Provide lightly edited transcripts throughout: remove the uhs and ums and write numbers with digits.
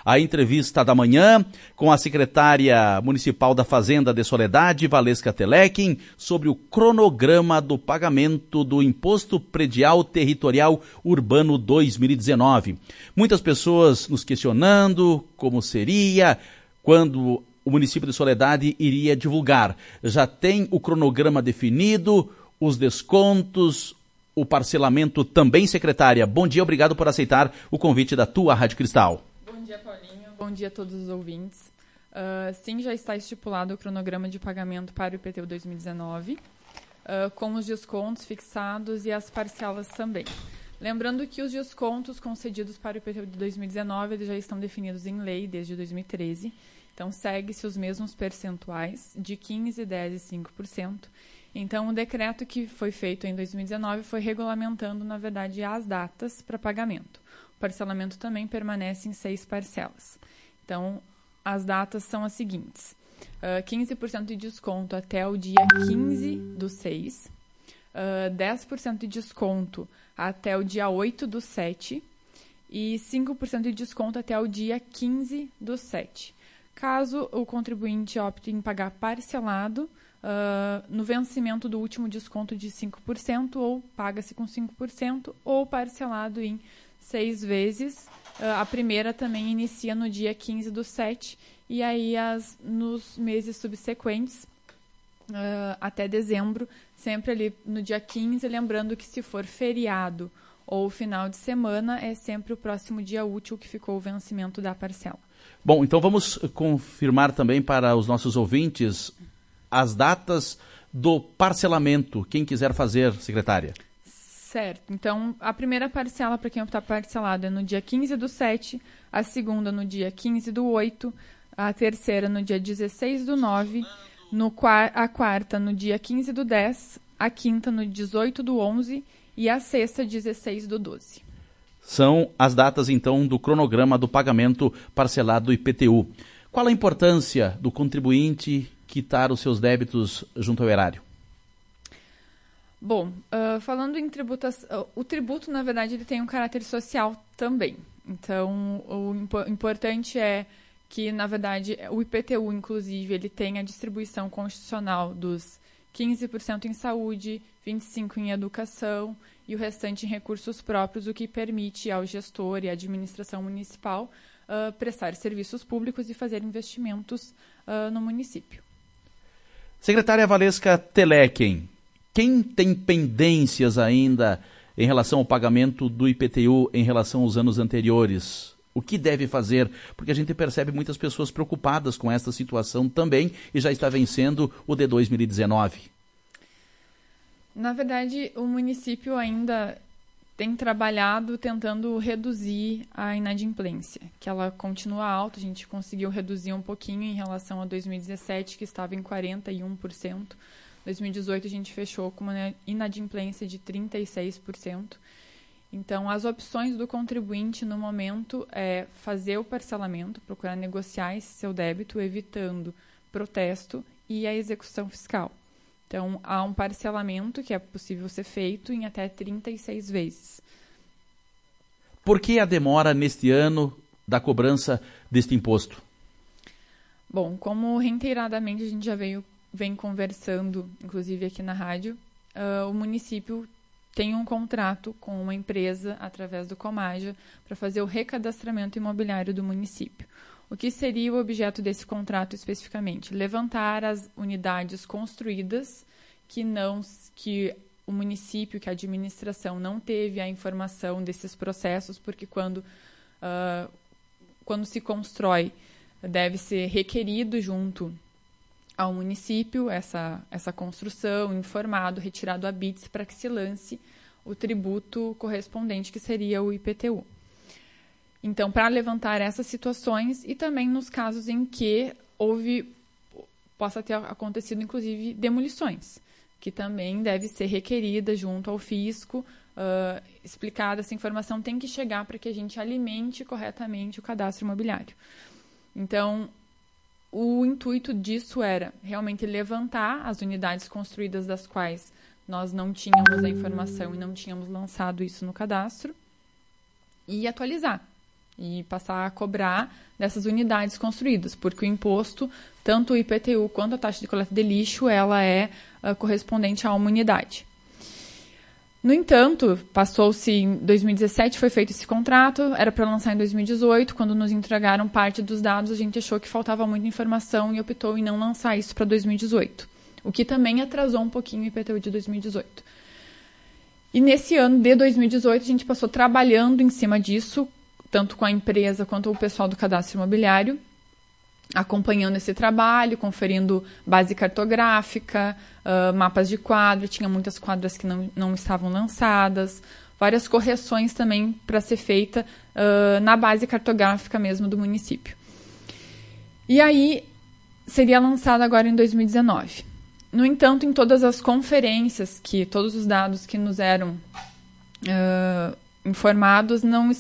A entrevista da manhã com a secretária municipal da Fazenda de Soledade, Valesca Telequim, sobre o cronograma do pagamento do Imposto Predial Territorial Urbano 2019. Muitas pessoas nos questionando como seria, quando o município de Soledade iria divulgar. Já tem o cronograma definido, os descontos, o parcelamento também, secretária. Bom dia, obrigado por aceitar o convite da tua Rádio Cristal. Bom dia, Paulinho. Bom dia a todos os ouvintes. Sim, já está estipulado o cronograma de pagamento para o IPTU 2019, com os descontos fixados e as parcelas também. Lembrando que os descontos concedidos para o IPTU de 2019 eles já estão definidos em lei desde 2013. Então, segue-se os mesmos percentuais de 15%, 10% e 5%. Então, o decreto que foi feito em 2019 foi regulamentando, na verdade, as datas para pagamento. O parcelamento também permanece em 6 parcelas. Então, as datas são as seguintes. 15% de desconto até o dia 15/6. 10% de desconto até o dia 8/7. E 5% de desconto até o dia 15/7. Caso o contribuinte opte em pagar parcelado, no vencimento do último desconto de 5%, ou paga-se com 5%, ou parcelado em 6 vezes. A primeira também inicia no dia 15/7, e aí nos meses subsequentes, até dezembro, sempre ali no dia 15, lembrando que se for feriado ou final de semana, é sempre o próximo dia útil que ficou o vencimento da parcela. Bom, então vamos confirmar também para os nossos ouvintes as datas do parcelamento, quem quiser fazer, secretária. Certo. Então, a primeira parcela para quem optar parcelado é no dia 15/7, a segunda no dia 15/8, a terceira no dia 16/9, a quarta no dia 15/10, a quinta no 18/11 e a sexta 16/12. São as datas, então, do cronograma do pagamento parcelado do IPTU. Qual a importância do contribuinte quitar os seus débitos junto ao erário? Bom, falando em tributação, o tributo, na verdade, ele tem um caráter social também. Então, o importante é que, na verdade, o IPTU, inclusive, ele tem a distribuição constitucional dos 15% em saúde, 25% em educação e o restante em recursos próprios, o que permite ao gestor e à administração municipal prestar serviços públicos e fazer investimentos no município. Secretária Valesca Telequim, quem tem pendências ainda em relação ao pagamento do IPTU em relação aos anos anteriores? O que deve fazer? Porque a gente percebe muitas pessoas preocupadas com esta situação também e já está vencendo o de 2019. Na verdade, o município ainda tem trabalhado tentando reduzir a inadimplência, que ela continua alta. A gente conseguiu reduzir um pouquinho em relação a 2017, que estava em 41%. 2018 a gente fechou com uma inadimplência de 36%. Então, as opções do contribuinte no momento é fazer o parcelamento, procurar negociar esse seu débito, evitando protesto e a execução fiscal. Então, há um parcelamento que é possível ser feito em até 36 vezes. Por que a demora neste ano da cobrança deste imposto? Bom, como reiteradamente a gente já vem conversando, inclusive aqui na rádio, o município tem um contrato com uma empresa, através do Comaja, para fazer o recadastramento imobiliário do município. O que seria o objeto desse contrato especificamente? Levantar as unidades construídas que o município, que a administração não teve a informação desses processos, porque quando se constrói, deve ser requerido junto ao município essa construção, informado, retirado a BITS para que se lance o tributo correspondente, que seria o IPTU. Então, para levantar essas situações e também nos casos em que possa ter acontecido, inclusive, demolições, que também deve ser requerida junto ao fisco, explicada essa informação, tem que chegar para que a gente alimente corretamente o cadastro imobiliário. Então, o intuito disso era realmente levantar as unidades construídas das quais nós não tínhamos a informação e não tínhamos lançado isso no cadastro e atualizar. e passar a cobrar dessas unidades construídas, porque o imposto, tanto o IPTU quanto a taxa de coleta de lixo, ela é correspondente a uma unidade. No entanto, passou-se em 2017, foi feito esse contrato, era para lançar em 2018, quando nos entregaram parte dos dados, a gente achou que faltava muita informação e optou em não lançar isso para 2018, o que também atrasou um pouquinho o IPTU de 2018. E nesse ano de 2018, a gente passou trabalhando em cima disso, tanto com a empresa quanto o pessoal do cadastro imobiliário, acompanhando esse trabalho, conferindo base cartográfica, mapas de quadra, tinha muitas quadras que não estavam lançadas, várias correções também para ser feita na base cartográfica mesmo do município. E aí, seria lançado agora em 2019. No entanto, em todas as conferências, todos os dados que nos eram informados,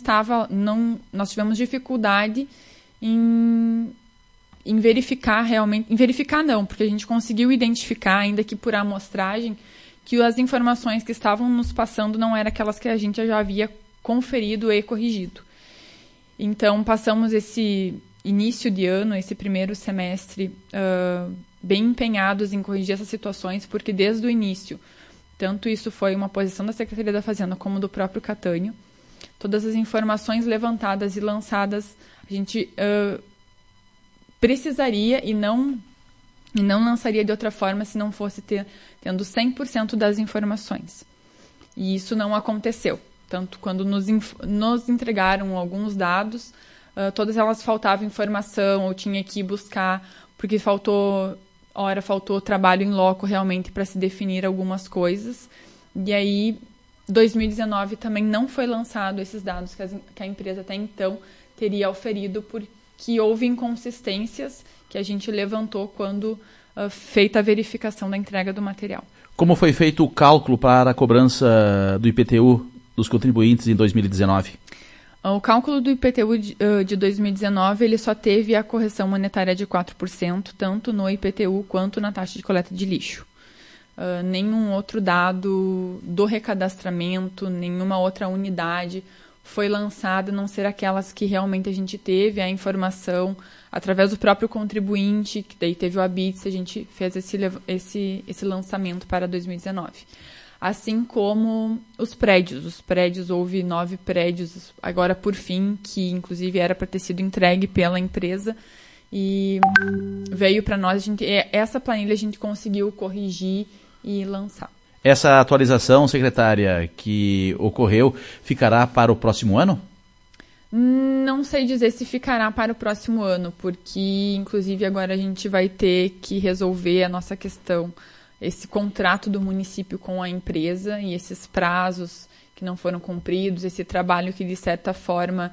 nós tivemos dificuldade em verificar realmente, porque a gente conseguiu identificar, ainda que por amostragem, que as informações que estavam nos passando não eram aquelas que a gente já havia conferido e corrigido. Então, passamos esse início de ano, esse primeiro semestre, bem empenhados em corrigir essas situações, porque desde o início, tanto isso foi uma posição da Secretaria da Fazenda como do próprio Catânio, todas as informações levantadas e lançadas, a gente precisaria e não lançaria de outra forma se não fosse tendo 100% das informações. E isso não aconteceu. Tanto quando nos entregaram alguns dados, todas elas faltavam informação, ou tinha que ir buscar, porque faltou trabalho em loco realmente para se definir algumas coisas. E aí, 2019 também não foi lançado esses dados que a empresa até então teria auferido, porque houve inconsistências que a gente levantou quando feita a verificação da entrega do material. Como foi feito o cálculo para a cobrança do IPTU dos contribuintes em 2019? O cálculo do IPTU de 2019, ele só teve a correção monetária de 4%, tanto no IPTU quanto na taxa de coleta de lixo. Nenhum outro dado do recadastramento, nenhuma outra unidade foi lançada, a não ser aquelas que realmente a gente teve a informação através do próprio contribuinte, que daí teve o ABITS, a gente fez esse lançamento para 2019. Assim como os prédios, houve 9 prédios, agora por fim, que inclusive era para ter sido entregue pela empresa, e veio para nós, essa planilha a gente conseguiu corrigir e lançar. Essa atualização, secretária, que ocorreu, ficará para o próximo ano? Não sei dizer se ficará para o próximo ano, porque inclusive agora a gente vai ter que resolver a nossa questão, esse contrato do município com a empresa e esses prazos que não foram cumpridos, esse trabalho que de certa forma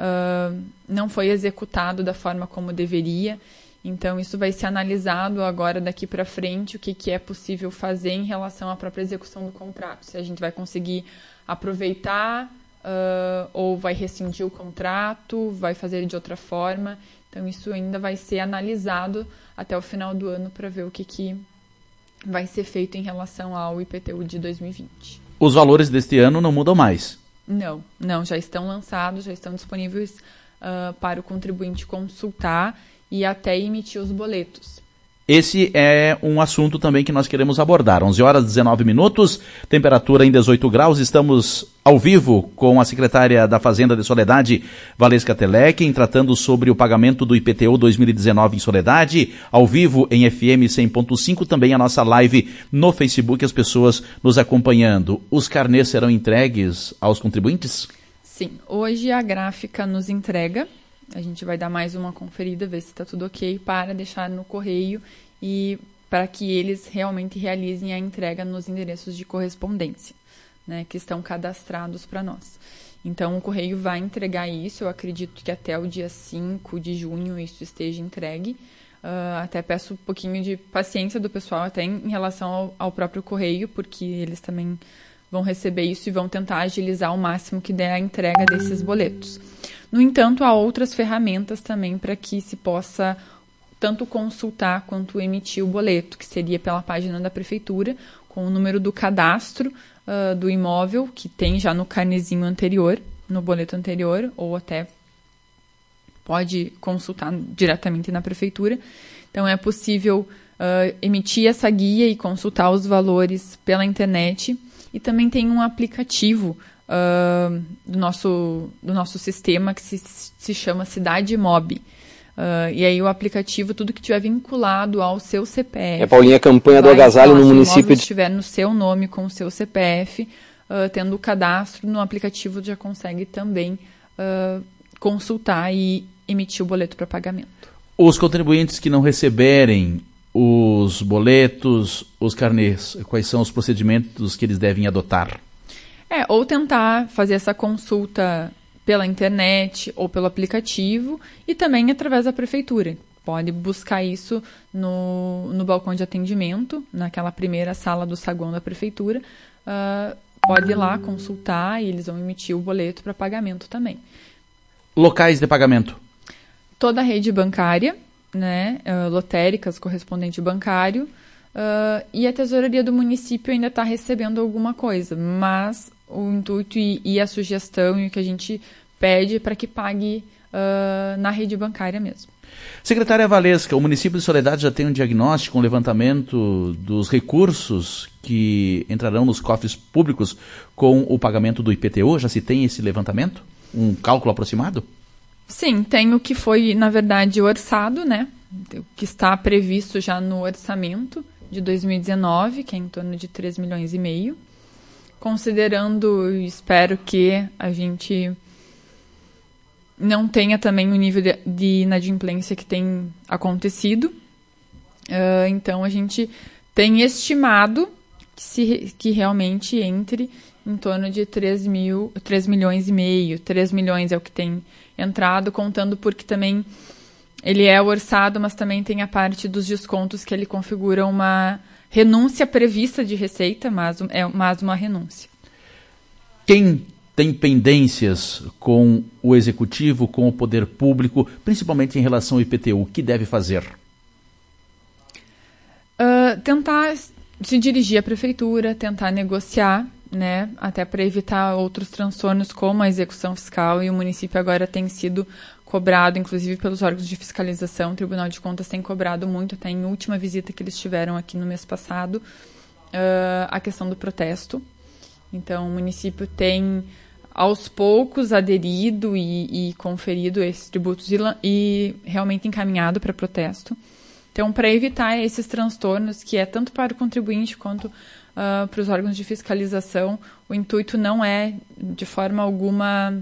não foi executado da forma como deveria. Então, isso vai ser analisado agora daqui para frente, o que é possível fazer em relação à própria execução do contrato. Se a gente vai conseguir aproveitar ou vai rescindir o contrato, vai fazer de outra forma. Então, isso ainda vai ser analisado até o final do ano para ver o que vai ser feito em relação ao IPTU de 2020. Os valores deste ano não mudam mais? Não, já estão lançados, já estão disponíveis para o contribuinte consultar e até emitir os boletos. Esse é um assunto também que nós queremos abordar. 11 horas e 19 minutos, temperatura em 18 graus. Estamos ao vivo com a secretária da Fazenda de Soledade, Valesca Telequim, tratando sobre o pagamento do IPTU 2019 em Soledade, ao vivo em FM 100.5, também a nossa live no Facebook, as pessoas nos acompanhando. Os carnês serão entregues aos contribuintes? Sim, hoje a gráfica nos entrega. A gente vai dar mais uma conferida, ver se está tudo ok, para deixar no correio e para que eles realmente realizem a entrega nos endereços de correspondência, né, que estão cadastrados para nós. Então, o correio vai entregar isso, eu acredito que até o dia 5 de junho isso esteja entregue. Até peço um pouquinho de paciência do pessoal, até em relação ao próprio correio, porque eles também vão receber isso e vão tentar agilizar ao máximo que der a entrega desses boletos. No entanto, há outras ferramentas também para que se possa tanto consultar quanto emitir o boleto, que seria pela página da prefeitura, com o número do cadastro do imóvel, que tem já no carnezinho anterior, no boleto anterior, ou até pode consultar diretamente na prefeitura. Então, é possível emitir essa guia e consultar os valores pela internet. E também tem um aplicativo do nosso sistema que se chama Cidade Mob. E aí o aplicativo, tudo que tiver vinculado ao seu CPF. Paulinha, a campanha do agasalho no município. Se o estiver no seu nome com o seu CPF, tendo o cadastro no aplicativo, já consegue também consultar e emitir o boleto para pagamento. Os contribuintes que não receberem os boletos, os carnês, quais são os procedimentos que eles devem adotar? Ou tentar fazer essa consulta pela internet ou pelo aplicativo e também através da prefeitura. Pode buscar isso no balcão de atendimento, naquela primeira sala do saguão da prefeitura. Pode ir lá consultar e eles vão emitir o boleto para pagamento também. Locais de pagamento? Toda a rede bancária, né, lotéricas, correspondente bancário, e a tesouraria do município ainda está recebendo alguma coisa, mas o intuito e a sugestão e o que a gente pede para que pague na rede bancária mesmo. Secretária Valesca, o município de Soledade já tem um diagnóstico, um levantamento dos recursos que entrarão nos cofres públicos com o pagamento do IPTU? Já se tem esse levantamento? Um cálculo aproximado? Sim, tem o que foi, na verdade, orçado, né? O que está previsto já no orçamento de 2019, que é em torno de 3,5 milhões. Considerando, espero que a gente não tenha também o nível de inadimplência que tem acontecido. Então, a gente tem estimado que realmente entre em torno de 3,5 milhões. 3 milhões é o que tem entrado, contando porque também ele é orçado, mas também tem a parte dos descontos que ele configura uma renúncia prevista de receita, mas é mais uma renúncia. Quem tem pendências com o Executivo, com o Poder Público, principalmente em relação ao IPTU, o que deve fazer? Tentar se dirigir à Prefeitura, tentar negociar, né, até para evitar outros transtornos como a execução fiscal, e o município agora tem sido cobrado, inclusive pelos órgãos de fiscalização, o Tribunal de Contas tem cobrado muito, até em última visita que eles tiveram aqui no mês passado, a questão do protesto. Então, o município tem, aos poucos, aderido e conferido esses tributos e realmente encaminhado para protesto. Então, para evitar esses transtornos, que é tanto para o contribuinte quanto para os órgãos de fiscalização, o intuito não é, de forma alguma,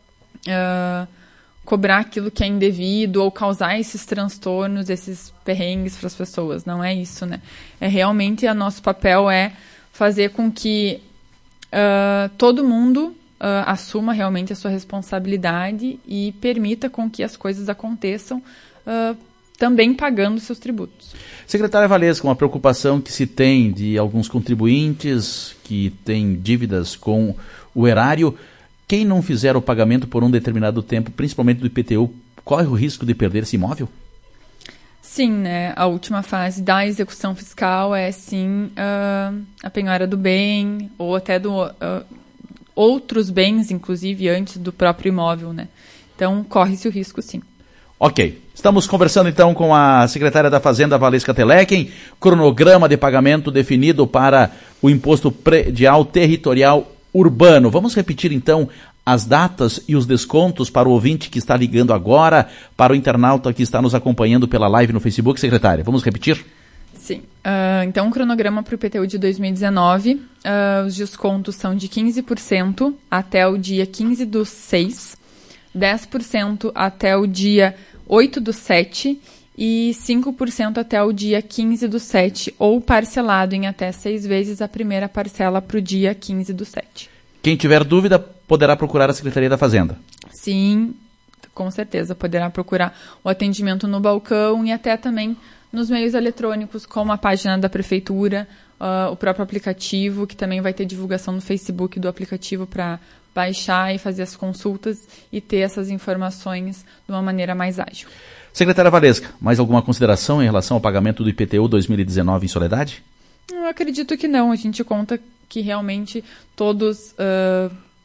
cobrar aquilo que é indevido ou causar esses transtornos, esses perrengues para as pessoas. Não é isso, né? Realmente, o nosso papel é fazer com que todo mundo assuma realmente a sua responsabilidade e permita com que as coisas aconteçam também pagando seus tributos. Secretária Valesca, uma preocupação que se tem de alguns contribuintes que têm dívidas com o erário, quem não fizer o pagamento por um determinado tempo, principalmente do IPTU, corre o risco de perder esse imóvel? Sim, né? A última fase da execução fiscal é, sim, a penhora do bem, ou até outros bens, inclusive, antes do próprio imóvel, né? Então, corre-se o risco, sim. Ok. Estamos conversando, então, com a secretária da Fazenda, Valesca Telequem, cronograma de pagamento definido para o Imposto Predial Territorial Urbano. Vamos repetir, então, as datas e os descontos para o ouvinte que está ligando agora, para o internauta que está nos acompanhando pela live no Facebook, secretária. Vamos repetir? Sim. Então, o cronograma para o IPTU de 2019, os descontos são de 15% até o dia 15/6, 10% até o dia 8/7 e 5% até o dia 15/7, ou parcelado em até 6 vezes a primeira parcela para o dia 15/7. Quem tiver dúvida poderá procurar a Secretaria da Fazenda. Sim, com certeza. Poderá procurar o atendimento no balcão e até também nos meios eletrônicos, como a página da Prefeitura, o próprio aplicativo, que também vai ter divulgação no Facebook do aplicativo para baixar e fazer as consultas e ter essas informações de uma maneira mais ágil. Secretária Valesca, mais alguma consideração em relação ao pagamento do IPTU 2019 em Soledade? Eu acredito que não. A gente conta que realmente todos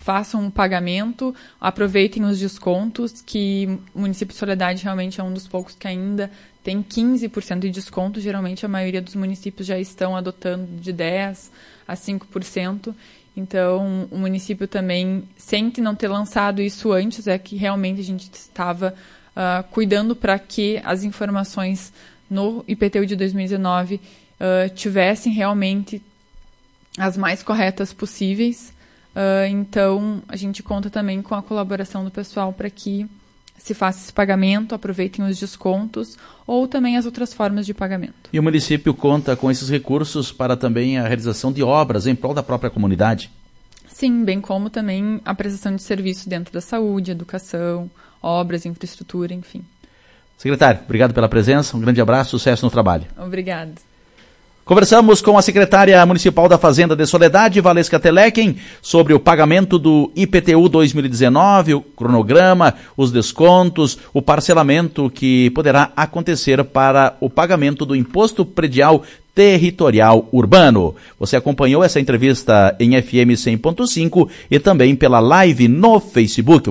façam um pagamento, aproveitem os descontos, que o município de Soledade realmente é um dos poucos que ainda tem 15% de desconto. Geralmente a maioria dos municípios já estão adotando de 10% a 5%. Então, o município também sente não ter lançado isso antes, é que realmente a gente estava cuidando para que as informações no IPTU de 2019 tivessem realmente as mais corretas possíveis. Então, a gente conta também com a colaboração do pessoal para que se faça esse pagamento, aproveitem os descontos ou também as outras formas de pagamento. E o município conta com esses recursos para também a realização de obras em prol da própria comunidade? Sim, bem como também a prestação de serviços dentro da saúde, educação, obras, infraestrutura, enfim. Secretário, obrigado pela presença, um grande abraço, sucesso no trabalho. Obrigada. Conversamos com a secretária municipal da Fazenda de Soledade, Valesca Telequim, sobre o pagamento do IPTU 2019, o cronograma, os descontos, o parcelamento que poderá acontecer para o pagamento do Imposto Predial Territorial Urbano. Você acompanhou essa entrevista em FM 100.5 e também pela live no Facebook.